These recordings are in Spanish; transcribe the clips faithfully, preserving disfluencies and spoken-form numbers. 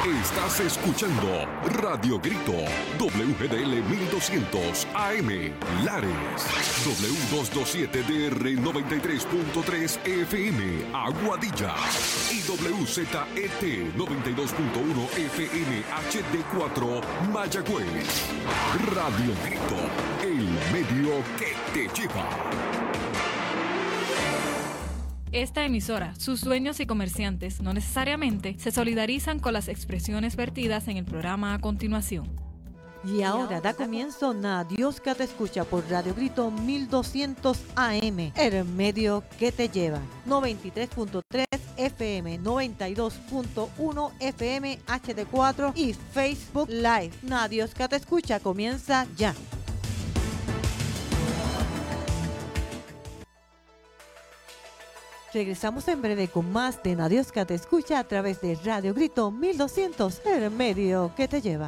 Estás escuchando Radio Grito, W G D L mil doscientos A M, Lares, W doscientos veintisiete D R noventa y tres punto tres F M, Aguadilla, y W Z E T noventa y dos punto uno F M H D cuatro, Mayagüez. Radio Grito, el medio que te lleva. Esta emisora, sus dueños y comerciantes no necesariamente se solidarizan con las expresiones vertidas en el programa a continuación. Y ahora da comienzo Na Dios que te escucha por Radio Grito mil doscientos A M, el medio que te lleva. noventa y tres punto tres F M, noventa y dos punto uno F M H D cuatro y Facebook Live. Na Dios que te escucha comienza ya. Regresamos en breve con más de Na Dios que te escucha a través de Radio Grito mil doscientos, el medio que te lleva.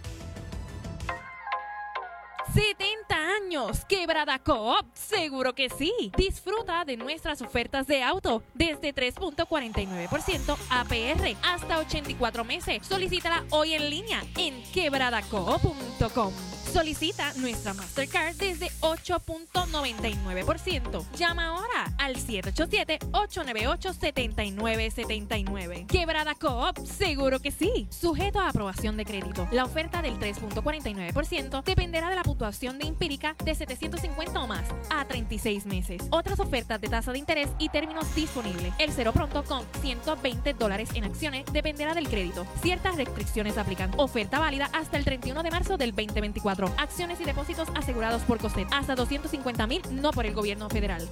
setenta años, Quebrada Coop, seguro que sí. Disfruta de nuestras ofertas de auto desde tres punto cuarenta y nueve por ciento A P R hasta ochenta y cuatro meses. Solicítala hoy en línea en quebrada coop punto com. Solicita nuestra Mastercard desde ocho punto noventa y nueve por ciento. Llama ahora al siete ocho siete, ocho nueve ocho, siete nueve siete nueve. Quebrada Coop, seguro que sí. Sujeto a aprobación de crédito. La oferta del tres punto cuarenta y nueve por ciento dependerá de la puntuación de empírica de setecientos cincuenta o más a treinta y seis meses. Otras ofertas de tasa de interés y términos disponibles. El cero pronto con ciento veinte dólares en acciones dependerá del crédito. Ciertas restricciones aplican. Oferta válida hasta el treinta y uno de marzo del veinte veinticuatro. Acciones y depósitos asegurados por COSET hasta doscientos cincuenta mil, no por el gobierno federal.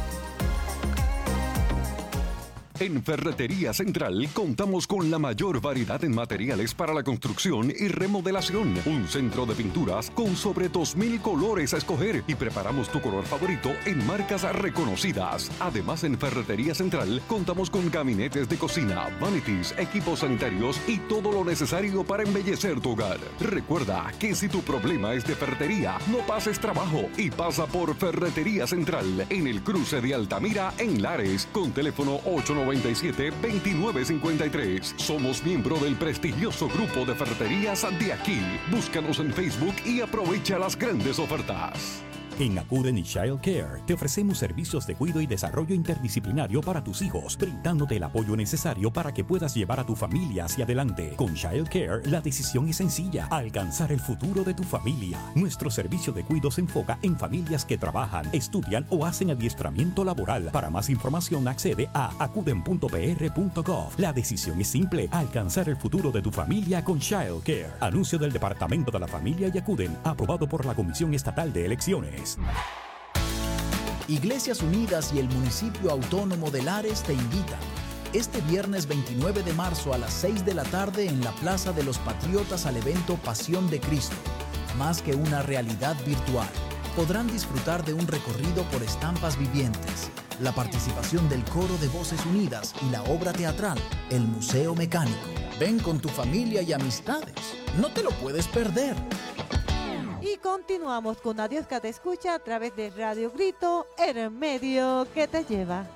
En Ferretería Central contamos con la mayor variedad en materiales para la construcción y remodelación. Un centro de pinturas con sobre dos mil colores a escoger y preparamos tu color favorito en marcas reconocidas. Además, en Ferretería Central contamos con gabinetes de cocina, vanities, equipos sanitarios y todo lo necesario para embellecer tu hogar. Recuerda que si tu problema es de ferretería, no pases trabajo y pasa por Ferretería Central en el cruce de Altamira en Lares con teléfono ocho noventa y siete, veintinueve cincuenta y tres. Somos miembro del prestigioso grupo de ferreterías de aquí. Búscanos en Facebook y aprovecha las grandes ofertas. En Acuden y Child Care te ofrecemos servicios de cuidado y desarrollo interdisciplinario para tus hijos, brindándote el apoyo necesario para que puedas llevar a tu familia hacia adelante. Con Child Care, la decisión es sencilla: alcanzar el futuro de tu familia. Nuestro servicio de cuidado se enfoca en familias que trabajan, estudian o hacen adiestramiento laboral. Para más información, accede a acuden punto p r punto gov. La decisión es simple: alcanzar el futuro de tu familia con Child Care. Anuncio del Departamento de la Familia y Acuden, aprobado por la Comisión Estatal de Elecciones. Iglesias Unidas y el Municipio Autónomo de Lares te invitan este viernes veintinueve de marzo a las seis de la tarde en la Plaza de los Patriotas al evento Pasión de Cristo. Más que una realidad virtual, podrán disfrutar de un recorrido por estampas vivientes, la participación del Coro de Voces Unidas y la obra teatral El Museo Mecánico. Ven con tu familia y amistades. No te lo puedes perder. Y continuamos con Na Dios que te escucha a través de Radio Grito, el medio que te lleva.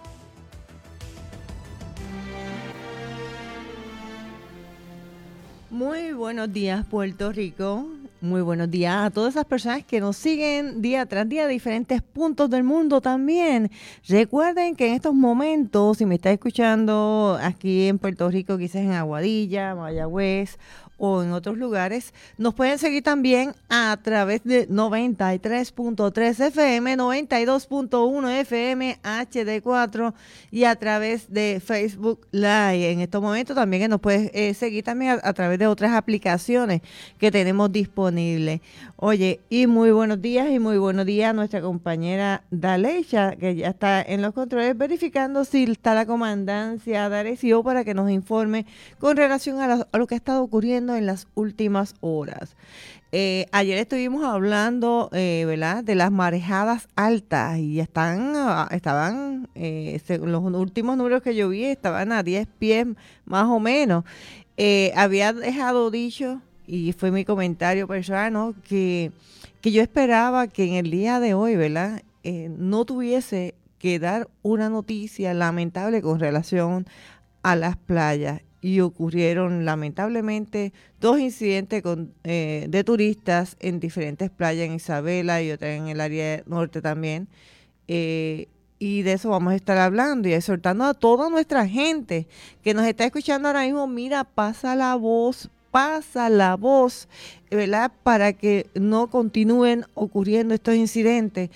Muy buenos días, Puerto Rico. Muy buenos días a todas esas personas que nos siguen día tras día de diferentes puntos del mundo también. Recuerden que en estos momentos, si me está escuchando aquí en Puerto Rico, quizás en Aguadilla, Mayagüez o en otros lugares, nos pueden seguir también a través de noventa y tres punto tres F M, noventa y dos punto uno F M H D cuatro y a través de Facebook Live. En estos momentos también nos puedes eh, seguir también a, a través de otras aplicaciones que tenemos disponibles. Oye, y muy buenos días y muy buenos días a nuestra compañera Dalecha, que ya está en los controles verificando si está la comandancia de Arecibo para que nos informe con relación a, la, a lo que ha estado ocurriendo en las últimas horas. Eh, ayer estuvimos hablando, eh, ¿verdad?, de las marejadas altas y están, estaban, eh, según los últimos números que yo vi, estaban a diez pies más o menos. Eh, había dejado dicho, y fue mi comentario personal, ¿no?, que, que yo esperaba que en el día de hoy, ¿verdad?, eh, no tuviese que dar una noticia lamentable con relación a las playas. y ocurrieron lamentablemente dos incidentes con, eh, de turistas en diferentes playas, en Isabela y otra en el área norte también. Eh, y de eso vamos a estar hablando y exhortando a toda nuestra gente que nos está escuchando ahora mismo. Mira, pasa la voz, pasa la voz, ¿verdad? Para que no continúen ocurriendo estos incidentes.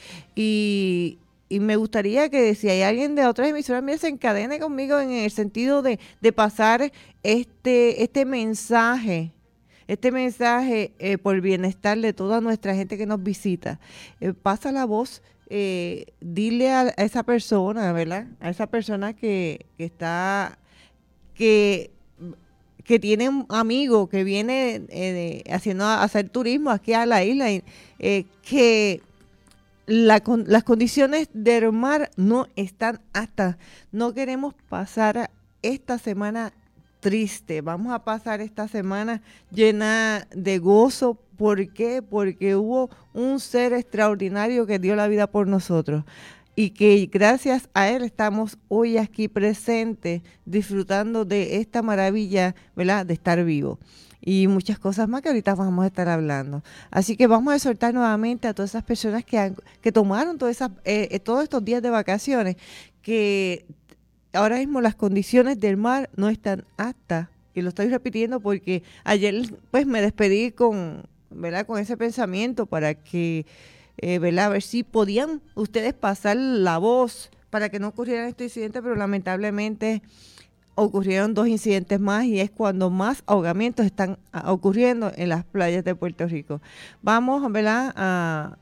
Y, y me gustaría que si hay alguien de otras emisoras, mira, se encadene conmigo en el sentido de, de pasar este, este mensaje, este mensaje eh, por el bienestar de toda nuestra gente que nos visita. Eh, pasa la voz. Eh, dile a, a esa persona, ¿verdad? A esa persona que, que está, que, que tiene un amigo que viene eh, de, haciendo a hacer turismo aquí a la isla, y, eh, que la, con, las condiciones del mar no están aptas. No queremos pasar esta semana triste. Vamos a pasar esta semana llena de gozo. ¿Por qué? Porque hubo un ser extraordinario que dio la vida por nosotros y que gracias a él estamos hoy aquí presentes disfrutando de esta maravilla, ¿verdad?, de estar vivo. Y muchas cosas más que ahorita vamos a estar hablando. Así que vamos a exhortar nuevamente a todas esas personas que, han, que tomaron todas esas, eh, todos estos días de vacaciones, que ahora mismo las condiciones del mar no están aptas. Y lo estoy repitiendo porque ayer pues me despedí con... ¿verdad? Con ese pensamiento para que, eh, ¿verdad? A ver si podían ustedes pasar la voz para que no ocurrieran estos incidentes, pero lamentablemente ocurrieron dos incidentes más y es cuando más ahogamientos están ocurriendo en las playas de Puerto Rico. Vamos, ¿verdad? A,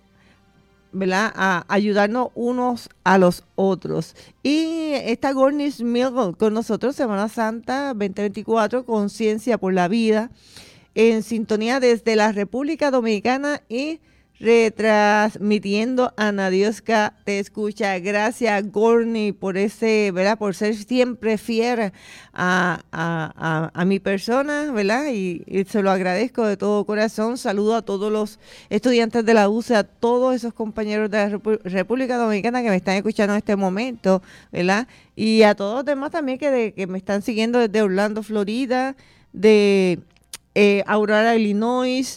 ¿verdad? A ayudarnos unos a los otros. Y esta Gornish Mill con nosotros, Semana Santa veinte veinticuatro, Conciencia por la Vida, en sintonía desde la República Dominicana y retransmitiendo a Nadiosca Te Escucha. Gracias, Gorni, por ese, ¿verdad? Por ser siempre fiel a, a, a, a mi persona, ¿verdad? Y, y se lo agradezco de todo corazón. Saludo a todos los estudiantes de la U C E, a todos esos compañeros de la Repu- República Dominicana que me están escuchando en este momento, ¿verdad? Y a todos los demás también que, de, que me están siguiendo desde Orlando, Florida, de... Eh, Aurora, Illinois,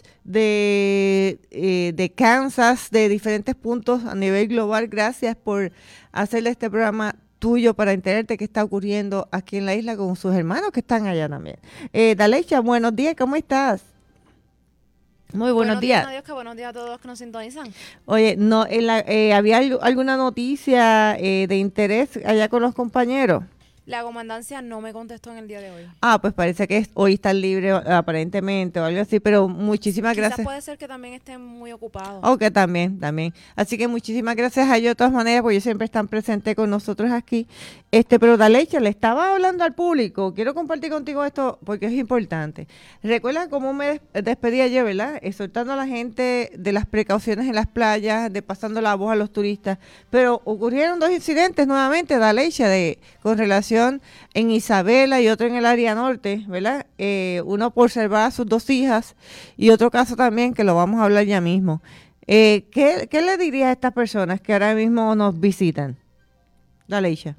de, eh, de Kansas, de diferentes puntos a nivel global. Gracias por hacerle este programa tuyo para enterarte qué está ocurriendo aquí en la isla con sus hermanos que están allá también. Eh, Dalecha, buenos días, ¿cómo estás? Muy buenos, buenos días. días. Adiós, que buenos días a todos los que nos sintonizan. Oye, no, en la, eh, ¿había alguna noticia eh, de interés allá con los compañeros? La comandancia no me contestó en el día de hoy. Ah, pues parece que hoy están libres aparentemente o algo así, pero muchísimas Quizás gracias. Puede ser que también estén muy ocupados. Ok, también, también. Así que muchísimas gracias a ellos de todas maneras, porque ellos siempre están presentes con nosotros aquí. Este, pero Dalecha, le estaba hablando al público, quiero compartir contigo esto porque es importante. Recuerda cómo me despedí ayer, ¿verdad? Exhortando a la gente de las precauciones en las playas, de pasando la voz a los turistas, pero ocurrieron dos incidentes nuevamente, Dalecha, de con relación en Isabela y otro en el área norte, ¿verdad? Eh, uno por salvar a sus dos hijas y otro caso también que lo vamos a hablar ya mismo. Eh, ¿qué, ¿Qué le dirías a estas personas que ahora mismo nos visitan? Dale, Isha.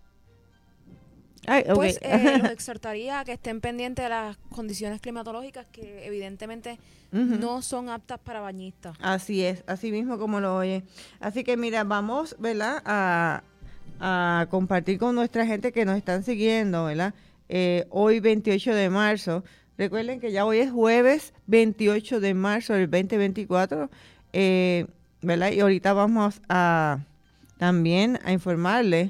Ay, okay. Pues eh, los exhortaría a que estén pendientes de las condiciones climatológicas que evidentemente uh-huh. no son aptas para bañistas. Así es, así mismo como lo oye. Así que mira, vamos, ¿verdad? A... a compartir con nuestra gente que nos están siguiendo, ¿verdad? Eh, hoy veintiocho de marzo. Recuerden que ya hoy es jueves veintiocho de marzo del veinte veinticuatro, eh, ¿verdad? Y ahorita vamos a también a informarles,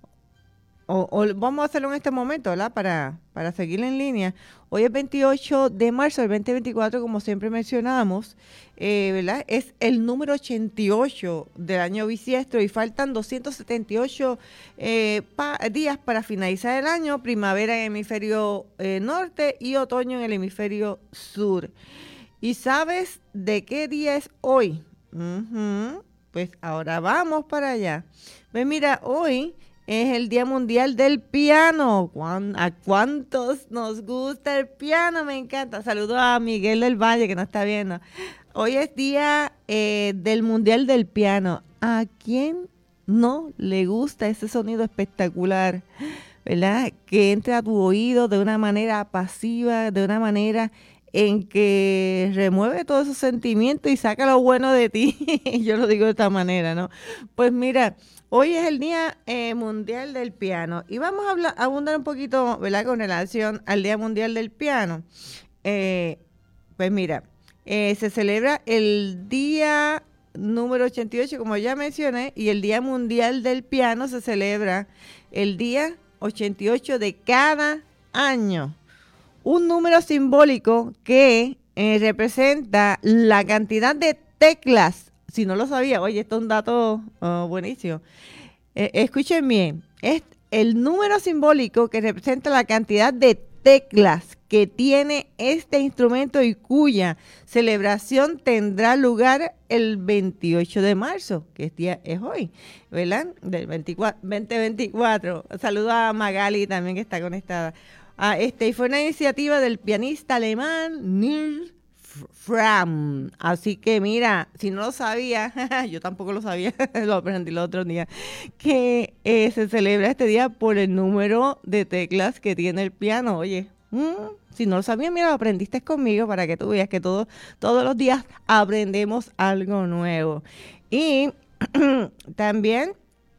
o, o vamos a hacerlo en este momento, ¿verdad? Para, para seguir en línea. Hoy es veintiocho de marzo del veinte veinticuatro, como siempre mencionamos, eh, ¿verdad? Es el número ochenta y ocho del año bisiestro y faltan doscientos setenta y ocho eh, pa- días para finalizar el año, primavera en el hemisferio eh, norte y otoño en el hemisferio sur. ¿Y sabes de qué día es hoy? Uh-huh. Pues ahora vamos para allá. Pues mira, hoy es el Día Mundial del Piano. ¿A cuántos nos gusta el piano? Me encanta. Saludo a Miguel del Valle que nos está viendo. Hoy es Día eh, del Mundial del Piano. ¿A quién no le gusta ese sonido espectacular? ¿verdad? Que entre a tu oído de una manera pasiva, de una manera en que remueve todos esos sentimientos y saca lo bueno de ti. Yo lo digo de esta manera, ¿no? Pues mira, hoy es el Día eh, Mundial del Piano y vamos a hablar, a abundar un poquito, ¿verdad? Con relación al Día Mundial del Piano. Eh, pues mira, eh, se celebra el día número ochenta y ocho, como ya mencioné, y el Día Mundial del Piano se celebra el día ochenta y ocho de cada año. Un número simbólico que eh, representa la cantidad de teclas. Si no lo sabía, oye, esto es un dato uh, buenísimo. Eh, escuchen bien, es el número simbólico que representa la cantidad de teclas que tiene este instrumento y cuya celebración tendrá lugar el veintiocho de marzo, que es, día, es hoy, ¿verdad? Del veinticuatro, veinte veinticuatro. Saludo a Magali también que está conectada. Ah, este, y fue una iniciativa del pianista alemán Nils Fram. Así que mira, si no lo sabía, yo tampoco lo sabía, lo aprendí el otro día, que eh, se celebra este día por el número de teclas que tiene el piano. Oye, mmm, si no lo sabías, mira, lo aprendiste conmigo para que tú veas que todo, todos los días aprendemos algo nuevo. Y también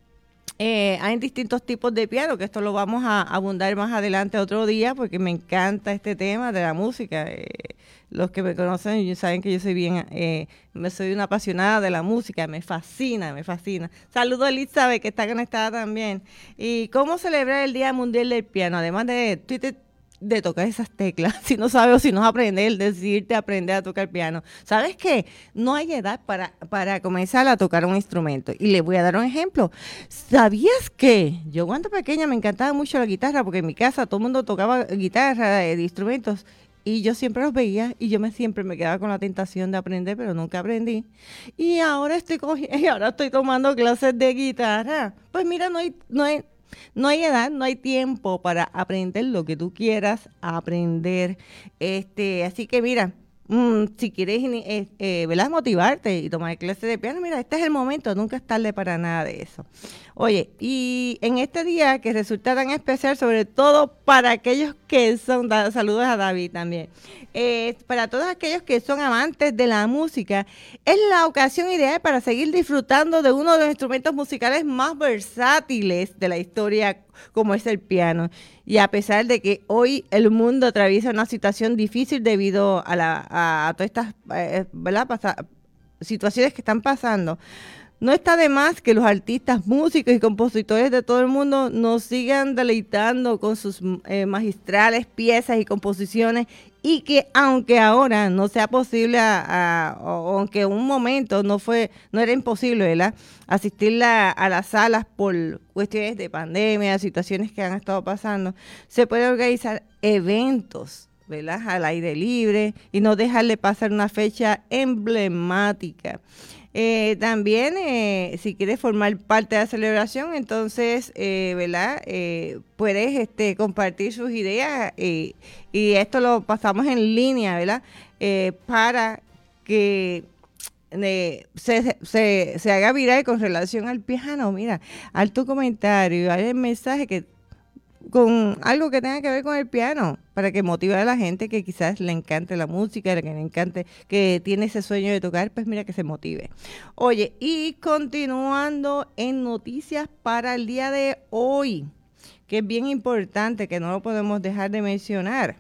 Eh, hay distintos tipos de piano, que esto lo vamos a abundar más adelante otro día, porque me encanta este tema de la música. Eh, los que me conocen saben que yo soy bien, eh, me soy una apasionada de la música, me fascina, me fascina. Saludo a Elizabeth, que está conectada también. ¿Y cómo celebrar el Día Mundial del Piano? Además de Twitter, de tocar esas teclas, si no sabes o si no aprender, decidirte a aprender a tocar piano. ¿Sabes qué? No hay edad para, para comenzar a tocar un instrumento. Y les voy a dar un ejemplo. ¿Sabías que yo cuando pequeña me encantaba mucho la guitarra? Porque en mi casa todo el mundo tocaba guitarra, de instrumentos, y yo siempre los veía y yo me siempre me quedaba con la tentación de aprender, pero nunca aprendí. Y ahora estoy cogiendo, y ahora estoy tomando clases de guitarra. Pues mira, no hay, no hay No hay edad, no hay tiempo para aprender lo que tú quieras aprender. Este, así que mira, mmm, si quieres eh, eh, ¿verdad? motivarte y tomar clases de piano, mira, este es el momento, nunca es tarde para nada de eso. Oye, y en este día que resulta tan especial, sobre todo para aquellos que son, da, saludos a David también, eh, para todos aquellos que son amantes de la música, es la ocasión ideal para seguir disfrutando de uno de los instrumentos musicales más versátiles de la historia, como es el piano. Y a pesar de que hoy el mundo atraviesa una situación difícil debido a, la, a, a todas estas eh, ¿verdad? Pasa, situaciones que están pasando, no está de más que los artistas, músicos y compositores de todo el mundo nos sigan deleitando con sus eh, magistrales piezas y composiciones, y que aunque ahora no sea posible, a, a, o aunque un momento no fue, no era imposible, ¿verdad?, asistir la, a las salas por cuestiones de pandemia, situaciones que han estado pasando, se puede organizar eventos, ¿verdad?, al aire libre y no dejarle pasar una fecha emblemática. Eh, también, eh, si quieres formar parte de la celebración, entonces, eh, ¿verdad? Eh, puedes este, compartir sus ideas eh, y esto lo pasamos en línea, ¿verdad? Eh, para que eh, se, se, se haga viral con relación al piano. Mira, haz tu comentario, haz el mensaje que con algo que tenga que ver con el piano, para que motive a la gente que quizás le encante la música, que le encante, que tiene ese sueño de tocar, pues mira, que se motive. Oye, y continuando en noticias para el día de hoy, que es bien importante, que no lo podemos dejar de mencionar.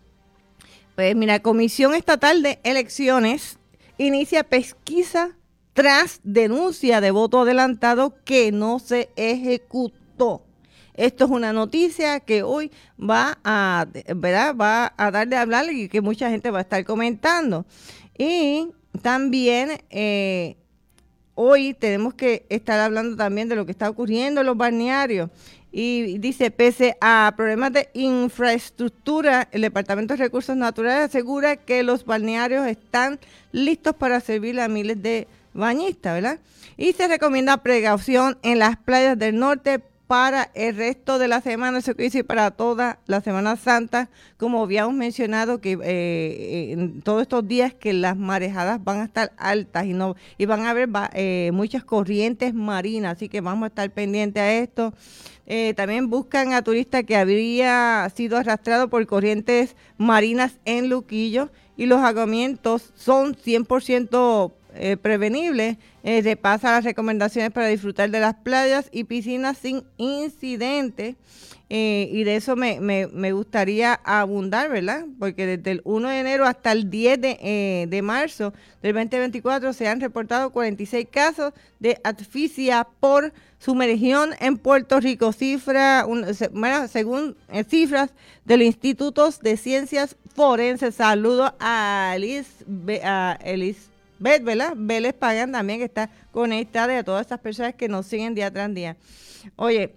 Pues mira, Comisión Estatal de Elecciones inicia pesquisa tras denuncia de voto adelantado que no se ejecutó. Esto es una noticia que hoy va a, ¿verdad?, va a dar de hablar y que mucha gente va a estar comentando. Y también eh, hoy tenemos que estar hablando también de lo que está ocurriendo en los balnearios. Y dice, pese a problemas de infraestructura, el Departamento de Recursos Naturales asegura que los balnearios están listos para servir a miles de bañistas, ¿verdad? Y se recomienda precaución en las playas del norte para el resto de la semana, eso quiere decir para toda la Semana Santa, como habíamos mencionado que eh, en todos estos días que las marejadas van a estar altas y no y van a haber eh, muchas corrientes marinas, así que vamos a estar pendientes a esto. Eh, también buscan a turistas que habría sido arrastrado por corrientes marinas en Luquillo y los ahogamientos son cien por ciento Eh, prevenible. Eh, repasa las recomendaciones para disfrutar de las playas y piscinas sin incidentes, eh, y de eso me, me, me gustaría abundar, ¿verdad? Porque desde el primero de enero hasta el diez de, eh, de marzo del veinte veinticuatro se han reportado cuarenta y seis casos de asfixia por sumergión en Puerto Rico, cifra, un, se, bueno, según eh, cifras de los institutos de ciencias forenses. Saludo a Elis, a Elis Beth, ¿verdad? Vélez Pagan también, que está conectada, y a todas estas personas que nos siguen día tras día. Oye,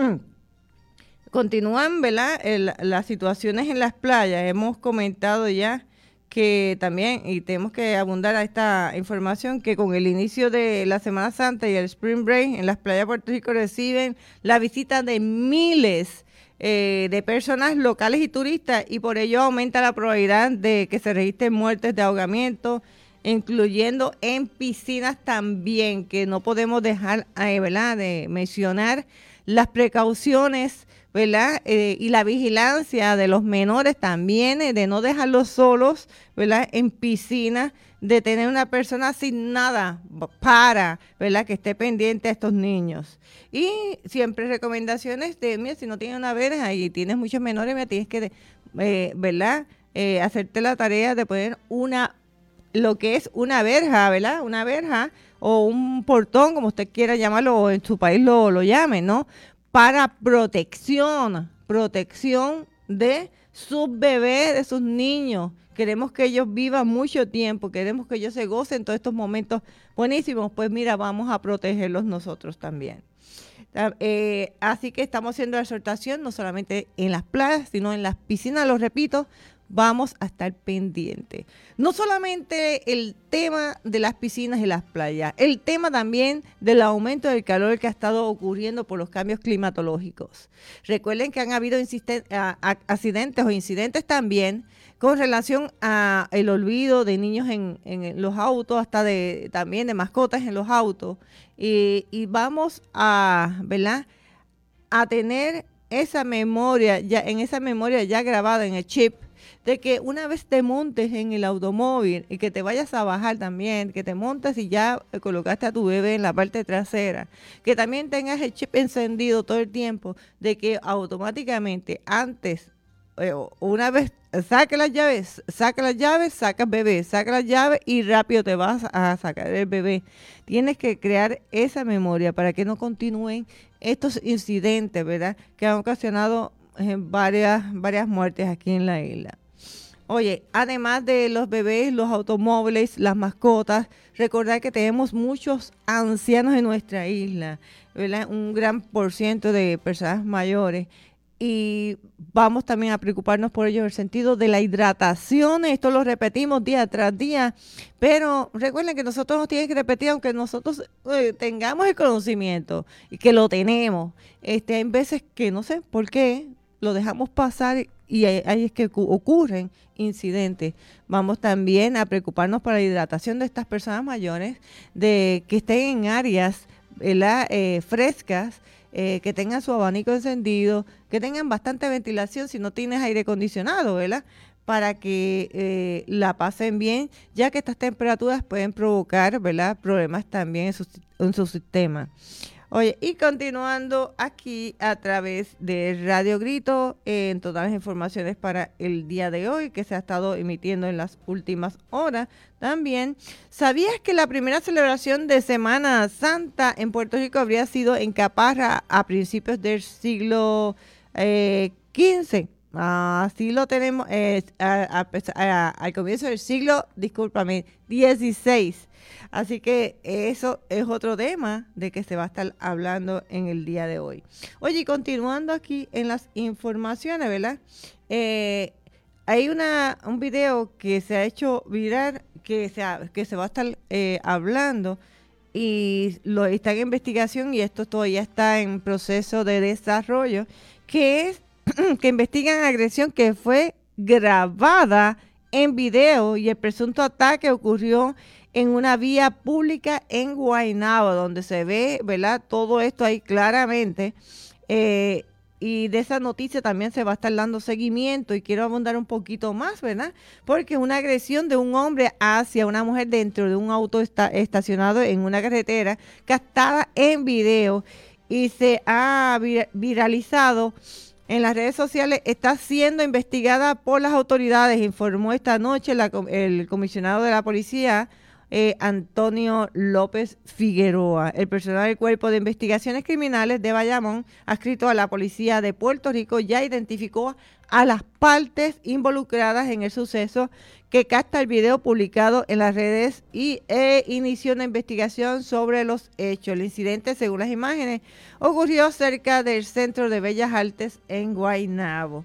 continúan, ¿verdad? El, las situaciones en las playas. Hemos comentado ya que también, y tenemos que abundar a esta información, que con el inicio de la Semana Santa y el Spring Break, en las playas de Puerto Rico reciben la visita de miles eh, de personas locales y turistas, y por ello aumenta la probabilidad de que se registren muertes de ahogamiento, incluyendo en piscinas también, que no podemos dejar, eh, ¿verdad?, de mencionar las precauciones, ¿verdad?, eh, y la vigilancia de los menores también, eh, de no dejarlos solos, ¿verdad?, en piscinas, de tener una persona sin nada para, ¿verdad?, que esté pendiente a estos niños. Y siempre recomendaciones de, mira, si no tienes una verja y tienes muchos menores, mira, tienes que, eh, ¿verdad?, eh, hacerte la tarea de poner una lo que es una verja, ¿verdad? Una verja o un portón, como usted quiera llamarlo, o en su país lo, lo llame, ¿no? Para protección, protección de sus bebés, de sus niños. Queremos que ellos vivan mucho tiempo, queremos que ellos se gocen todos estos momentos buenísimos. Pues mira, vamos a protegerlos nosotros también. Eh, así que estamos haciendo la exhortación, no solamente en las playas, sino en las piscinas, lo repito, vamos a estar pendientes. No solamente el tema de las piscinas y las playas, el tema también del aumento del calor que ha estado ocurriendo por los cambios climatológicos. Recuerden que han habido a, a, accidentes o incidentes también con relación a el olvido de niños en, en los autos, hasta de también de mascotas en los autos. Y, y vamos a, ¿verdad?, a tener esa memoria, ya en esa memoria ya grabada en el chip, de que una vez te montes en el automóvil y que te vayas a bajar también, que te montes y ya colocaste a tu bebé en la parte trasera, que también tengas el chip encendido todo el tiempo, de que automáticamente antes, eh, una vez saque las llaves, saca las llaves, saca el bebé, saca las llaves y rápido te vas a sacar el bebé. Tienes que crear esa memoria para que no continúen estos incidentes, ¿verdad?, que han ocasionado eh, varias, varias muertes aquí en la isla. Oye, además de los bebés, los automóviles, las mascotas, recordar que tenemos muchos ancianos en nuestra isla, ¿verdad?, un gran por ciento de personas mayores, y vamos también a preocuparnos por ello en el sentido de la hidratación. Esto lo repetimos día tras día, pero recuerden que nosotros nos tienen que repetir, aunque nosotros eh, tengamos el conocimiento y que lo tenemos. Este, hay veces que no sé por qué lo dejamos pasar y ahí, ahí es que ocurren incidentes. Vamos también a preocuparnos por la hidratación de estas personas mayores, de que estén en áreas, ¿verdad?, eh, frescas, eh, que tengan su abanico encendido, que tengan bastante ventilación si no tienes aire acondicionado, ¿verdad?, para que eh, la pasen bien, ya que estas temperaturas pueden provocar, ¿verdad?, problemas también en su, en su sistema. Oye, y continuando aquí a través de Radio Grito, eh, en todas las informaciones para el día de hoy que se ha estado emitiendo en las últimas horas también. ¿Sabías que la primera celebración de Semana Santa en Puerto Rico habría sido en Caparra a principios del siglo eh, quince? Así lo tenemos eh, a, a, a, al comienzo del siglo, discúlpame, dieciséis. Así que eso es otro tema de que se va a estar hablando en el día de hoy. Oye, continuando aquí en las informaciones, ¿verdad? Eh, hay una un video que se ha hecho viral, que se, ha, que se va a estar eh, hablando, y lo está en investigación y esto todavía está en proceso de desarrollo, que es que investigan agresión que fue grabada en video y el presunto ataque ocurrió en una vía pública en Guaynabo, donde se ve, ¿verdad?, todo esto ahí claramente. Eh, y de esa noticia también se va a estar dando seguimiento y quiero abundar un poquito más, ¿verdad? Porque una agresión de un hombre hacia una mujer dentro de un auto esta, estacionado en una carretera, captada en video y se ha vir- viralizado en las redes sociales, está siendo investigada por las autoridades, informó esta noche la, el comisionado de la policía, Eh, Antonio López Figueroa. El personal del Cuerpo de Investigaciones Criminales de Bayamón, adscrito a la Policía de Puerto Rico, ya identificó a las partes involucradas en el suceso que capta el video publicado en las redes y e inició una investigación sobre los hechos. El incidente, según las imágenes, ocurrió cerca del Centro de Bellas Artes en Guaynabo.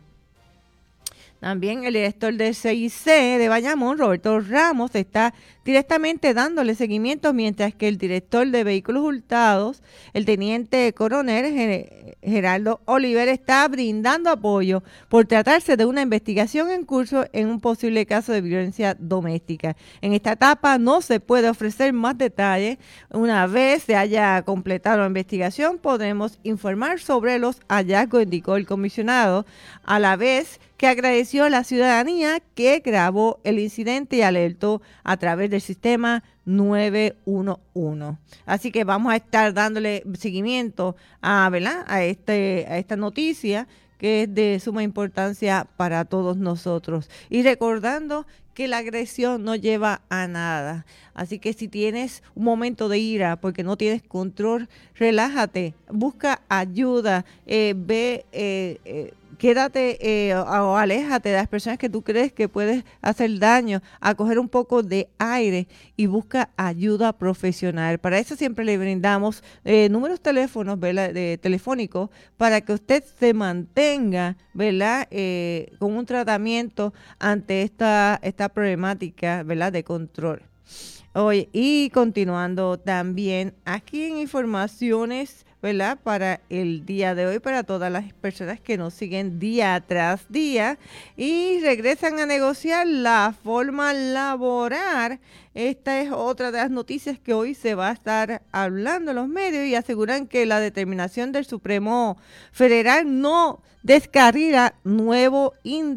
También el director del C I C de Bayamón, Roberto Ramos, está directamente dándole seguimiento, mientras que el director de Vehículos Hurtados, el teniente coronel Gerardo Oliver, está brindando apoyo por tratarse de una investigación en curso en un posible caso de violencia doméstica. En esta etapa no se puede ofrecer más detalles. Una vez se haya completado la investigación, podremos informar sobre los hallazgos, indicó el comisionado, a la vez que agradeció a la ciudadanía que grabó el incidente y alertó a través del sistema nueve uno uno. Así que vamos a estar dándole seguimiento a, ¿verdad?, a, este, a esta noticia que es de suma importancia para todos nosotros. Y recordando que la agresión no lleva a nada. Así que si tienes un momento de ira porque no tienes control, relájate, busca ayuda, eh, ve, eh, eh, quédate eh, o aléjate de las personas que tú crees que puedes hacer daño, a coger un poco de aire y busca ayuda profesional. Para eso siempre le brindamos eh, números teléfonos, ¿verdad?, de, telefónicos para que usted se mantenga, ¿verdad?, eh, con un tratamiento ante esta, esta problemática, ¿verdad?, de control. Oye, y continuando también aquí en informaciones, ¿verdad?, para el día de hoy, para todas las personas que nos siguen día tras día y regresan a negociar la forma laboral. Esta es otra de las noticias que hoy se va a estar hablando en los medios y aseguran que la determinación del Supremo Federal no descarrila nuevo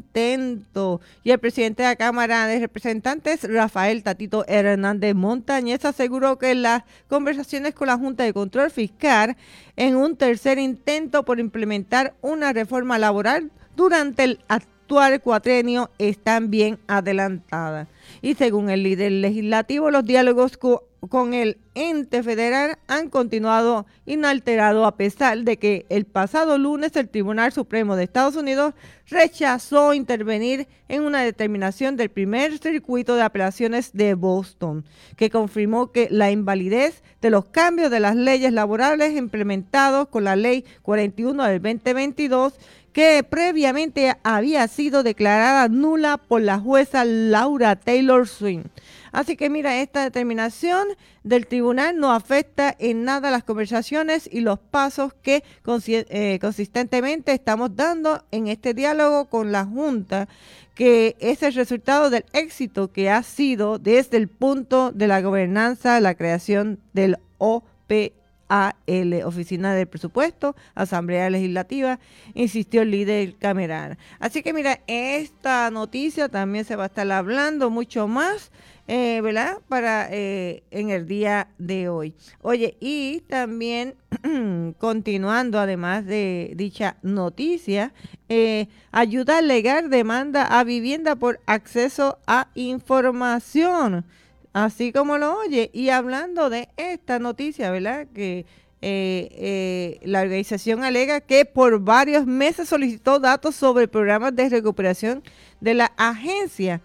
intento. Y el presidente de la Cámara de Representantes, Rafael Tatito Hernández Montañez, aseguró que las conversaciones con la Junta de Control Fiscal en un tercer intento por implementar una reforma laboral durante el actual cuatrienio están bien adelantadas. Y según el líder legislativo, los diálogos co- con el ente federal han continuado inalterados a pesar de que el pasado lunes el Tribunal Supremo de Estados Unidos rechazó intervenir en una determinación del primer circuito de apelaciones de Boston, que confirmó que la invalidez de los cambios de las leyes laborales implementados con la Ley cuarenta y uno del veinte veintidós, que previamente había sido declarada nula por la jueza Laura Taylor Swain. Así que mira, esta determinación del tribunal no afecta en nada las conversaciones y los pasos que consi- eh, consistentemente estamos dando en este diálogo con la Junta, que es el resultado del éxito que ha sido desde el punto de la gobernanza, la creación del O P A L, Oficina del Presupuesto, Asamblea Legislativa, insistió el líder cameral. Así que mira, esta noticia también se va a estar hablando mucho más, eh, ¿verdad?, para eh, en el día de hoy. Oye, y también continuando, además de dicha noticia, eh, ayuda legal demanda a vivienda por acceso a información. Así como lo oye, y hablando de esta noticia, ¿verdad?, que eh, eh, la organización alega que por varios meses solicitó datos sobre programas de recuperación de la agencia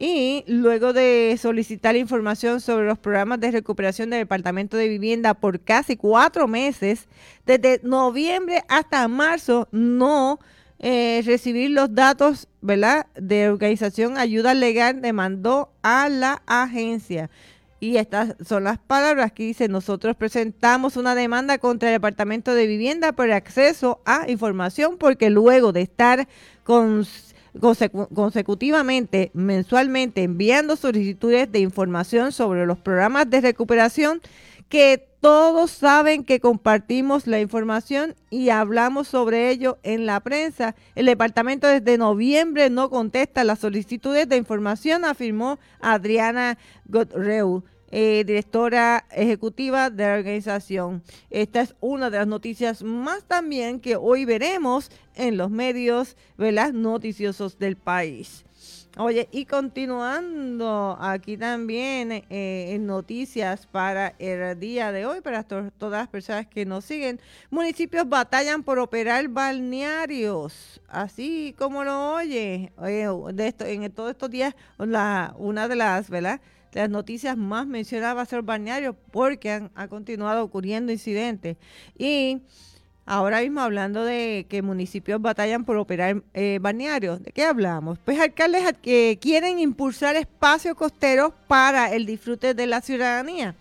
y luego de solicitar información sobre los programas de recuperación del Departamento de Vivienda por casi cuatro meses, desde noviembre hasta marzo, no Eh, recibir los datos, ¿verdad?, de organización Ayuda Legal demandó a la agencia. Y estas son las palabras que dice: nosotros presentamos una demanda contra el Departamento de Vivienda por acceso a información, porque luego de estar con Consecu- consecutivamente, mensualmente, enviando solicitudes de información sobre los programas de recuperación, que todos saben que compartimos la información y hablamos sobre ello en la prensa. El departamento desde noviembre no contesta las solicitudes de información, afirmó Adriana Gotreu, Eh, directora ejecutiva de la organización. Esta es una de las noticias más también que hoy veremos en los medios, ¿verdad?, noticiosos del país. Oye, y continuando aquí también eh, en noticias para el día de hoy, para to- todas las personas que nos siguen, municipios batallan por operar balnearios, así como lo oye. Oye, de esto, en todos estos días, la, una de las, ¿verdad?, las noticias más mencionadas va a ser balnearios, porque han, ha continuado ocurriendo incidentes. Y ahora mismo, hablando de que municipios batallan por operar eh, balnearios, ¿de qué hablamos? Pues alcaldes que quieren impulsar espacios costeros para el disfrute de la ciudadanía.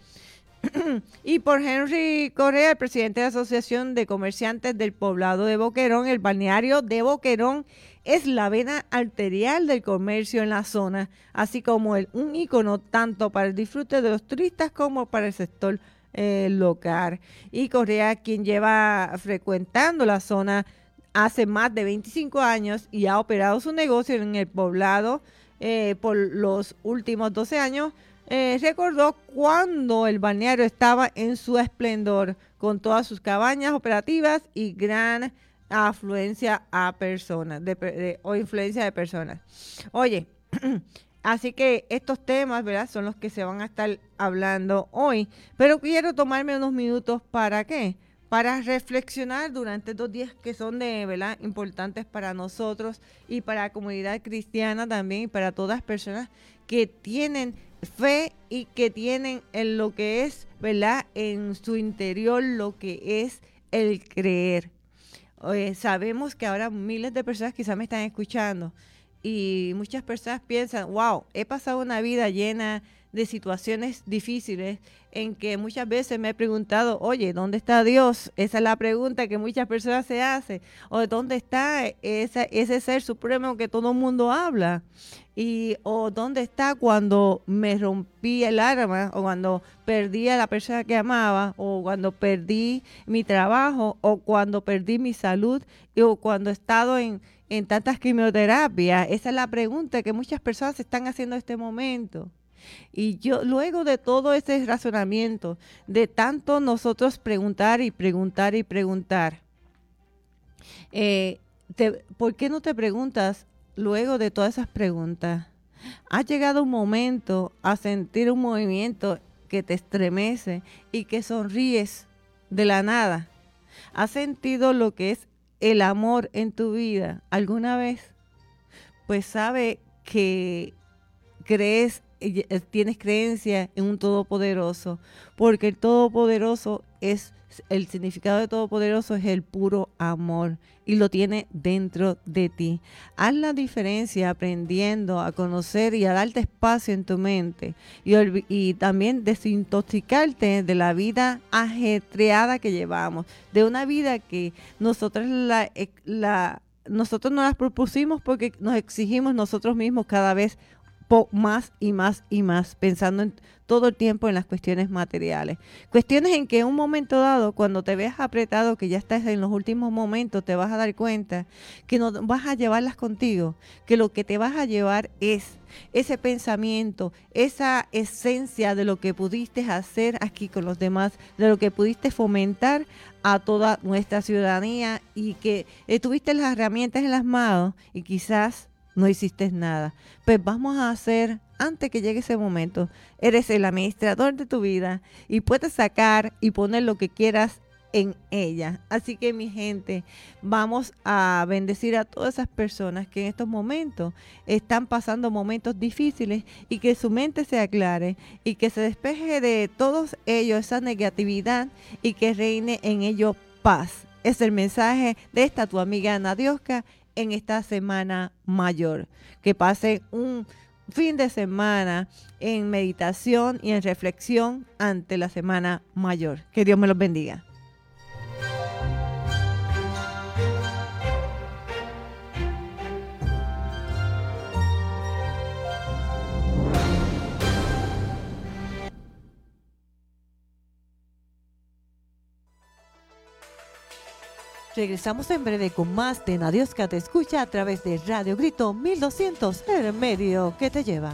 Y por Henry Correa, el presidente de la Asociación de Comerciantes del Poblado de Boquerón, el balneario de Boquerón es la vena arterial del comercio en la zona, así como el, un ícono tanto para el disfrute de los turistas como para el sector eh, local. Y Correa, quien lleva frecuentando la zona hace más de veinticinco años y ha operado su negocio en el poblado eh, por los últimos doce años, eh, recordó cuando el balneario estaba en su esplendor, con todas sus cabañas operativas y gran afluencia a personas, de, de, o influencia de personas. Oye, así que estos temas, ¿verdad?, son los que se van a estar hablando hoy, pero quiero tomarme unos minutos para ¿qué? Para reflexionar durante estos días que son de, ¿verdad?, importantes para nosotros y para la comunidad cristiana también, y para todas las personas que tienen fe y que tienen en lo que es, ¿verdad?, en su interior lo que es el creer. Oye, sabemos que ahora miles de personas quizás me están escuchando y muchas personas piensan, wow, he pasado una vida llena de situaciones difíciles en que muchas veces me he preguntado, oye, ¿dónde está Dios? Esa es la pregunta que muchas personas se hacen. O ¿dónde está ese, ese ser supremo que todo el mundo habla? Y o ¿dónde está cuando me rompí el arma? O cuando perdí a la persona que amaba, o cuando perdí mi trabajo, o cuando perdí mi salud, o cuando he estado en, en tantas quimioterapias. Esa es la pregunta que muchas personas se están haciendo en este momento. Y yo, luego de todo ese razonamiento, de tanto nosotros preguntar y preguntar y preguntar, eh, te, ¿por qué no te preguntas luego de todas esas preguntas? ¿Ha llegado un momento a sentir un movimiento que te estremece y que sonríes de la nada? ¿Has sentido lo que es el amor en tu vida alguna vez? Pues sabe que crees, tienes creencia en un todopoderoso, porque el todopoderoso es, el significado de todopoderoso es el puro amor y lo tiene dentro de ti. Haz la diferencia aprendiendo a conocer y a darte espacio en tu mente y, y también desintoxicarte de la vida ajetreada que llevamos, de una vida que nosotros la, la nosotros nos la propusimos porque nos exigimos nosotros mismos cada vez más y más y más, pensando en todo el tiempo en las cuestiones materiales. Cuestiones en que en un momento dado, cuando te veas apretado, que ya estás en los últimos momentos, te vas a dar cuenta que no vas a llevarlas contigo, que lo que te vas a llevar es ese pensamiento, esa esencia de lo que pudiste hacer aquí con los demás, de lo que pudiste fomentar a toda nuestra ciudadanía y que eh, tuviste las herramientas en las manos y quizás no hiciste nada. Pues vamos a hacer, antes que llegue ese momento, eres el administrador de tu vida y puedes sacar y poner lo que quieras en ella. Así que, mi gente, vamos a bendecir a todas esas personas que en estos momentos están pasando momentos difíciles y que su mente se aclare y que se despeje de todos ellos esa negatividad y que reine en ellos paz. Es el mensaje de esta tu amiga Ana Diosca en esta semana mayor. Que pase un fin de semana en meditación y en reflexión ante la Semana Mayor. Que Dios me los bendiga. Regresamos en breve con más de Nadiosca Te Escucha a través de Radio Grito mil doscientos, el medio que te lleva.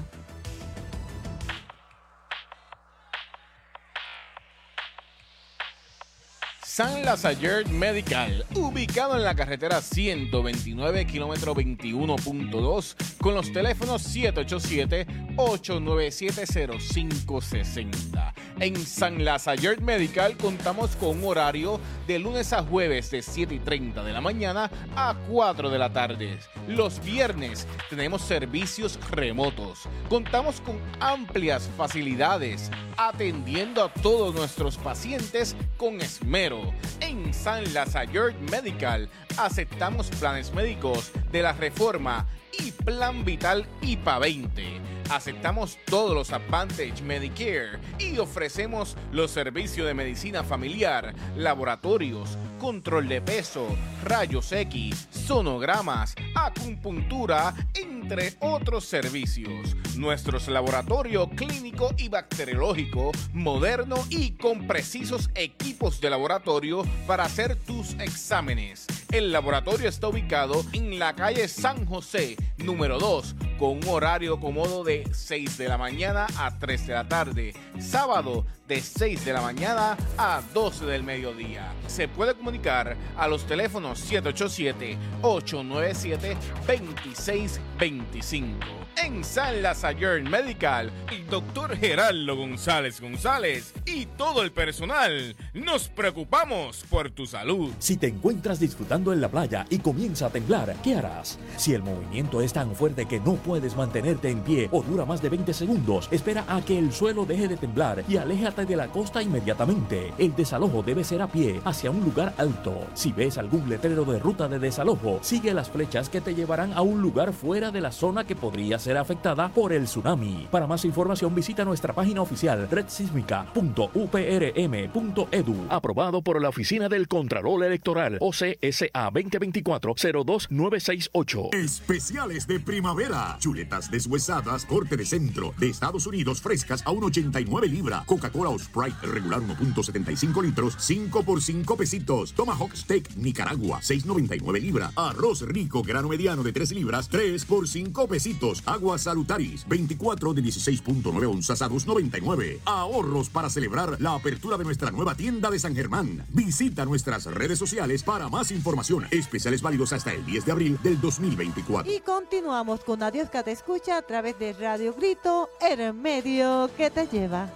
San Lazayer Medical, ubicado en la carretera ciento veintinueve, kilómetro veintiuno punto dos, con los teléfonos siete ocho siete, ocho nueve siete, cero cinco seis cero. En San Lazayer Medical contamos con un horario de lunes a jueves de siete y treinta de la mañana a cuatro de la tarde. Los viernes tenemos servicios remotos. Contamos con amplias facilidades, atendiendo a todos nuestros pacientes con esmero. En San Lazayer Medical aceptamos planes médicos de la Reforma y Plan Vital I P A veinte. Aceptamos todos los Advantage Medicare y ofrecemos los servicios de medicina familiar, laboratorios, control de peso, rayos X, sonogramas, acupuntura, entre otros servicios. Nuestros laboratorios clínico y bacteriológico, moderno y con precisos equipos de laboratorio para hacer tus exámenes. El laboratorio está ubicado en la calle San José, número dos, con un horario cómodo de seis de la mañana a tres de la tarde. Sábado de seis de la mañana a doce del mediodía. Se puede comunicar a los teléfonos siete ocho siete, ocho nueve siete, dos seis dos cinco. En San Lazayer Medical, el doctor Gerardo González González y todo el personal nos preocupamos por tu salud. Si te encuentras disfrutando en la playa y comienza a temblar, ¿qué harás? Si el movimiento es tan fuerte que no puedes mantenerte en pie o dura más de veinte segundos, espera a que el suelo deje de temblar y aléjate de la costa inmediatamente. El desalojo debe ser a pie, hacia un lugar alto. Si ves algún letrero de ruta de desalojo, sigue las flechas que te llevarán a un lugar fuera de la zona que podría ser afectada por el tsunami. Para más información visita nuestra página oficial red sísmica punto u p r m punto e d u. Aprobado por la Oficina del Contralor Electoral O C S A veinte veinticuatro cero dos nueve seis ocho. Especiales de primavera. Chuletas deshuesadas corte de centro de Estados Unidos frescas a uno ochenta y nueve libra. Coca-Cola o Sprite regular uno punto setenta y cinco litros, cinco por cinco pesitos. Tomahawk Steak Nicaragua, seis noventa y nueve libra. Arroz rico grano mediano de tres libras, tres por cinco pesitos. Agua Salutaris, veinticuatro de dieciséis punto nueve onzas a dos noventa y nueve. Ahorros para celebrar la apertura de nuestra nueva tienda de San Germán. Visita nuestras redes sociales para más información. Especiales válidos hasta el diez de abril del dos mil veinticuatro. Y continuamos con Nadiosca Te Escucha a través de Radio Grito, el medio que te lleva.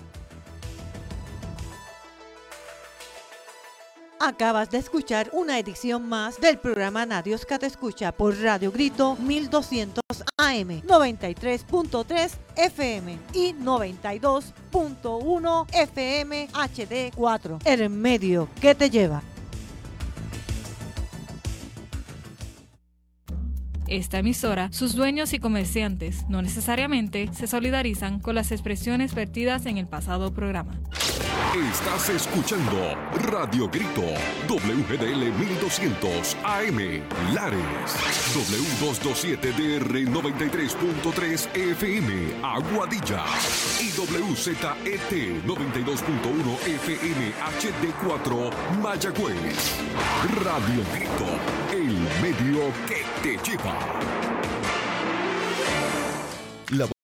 Acabas de escuchar una edición más del programa Nadiosca Te Escucha por Radio Grito mil doscientos A M, noventa y tres punto tres F M y noventa y dos punto uno F M H D cuatro. El medio que te lleva. Esta emisora, sus dueños y comerciantes no necesariamente se solidarizan con las expresiones vertidas en el pasado programa. Estás escuchando Radio Grito, W G D L mil doscientos A M, Lares, W doscientos veintisiete D R noventa y tres punto tres F M, Aguadilla, y W Z E T noventa y dos punto uno F M H D cuatro, Mayagüez. Radio Grito, el medio que te lleva.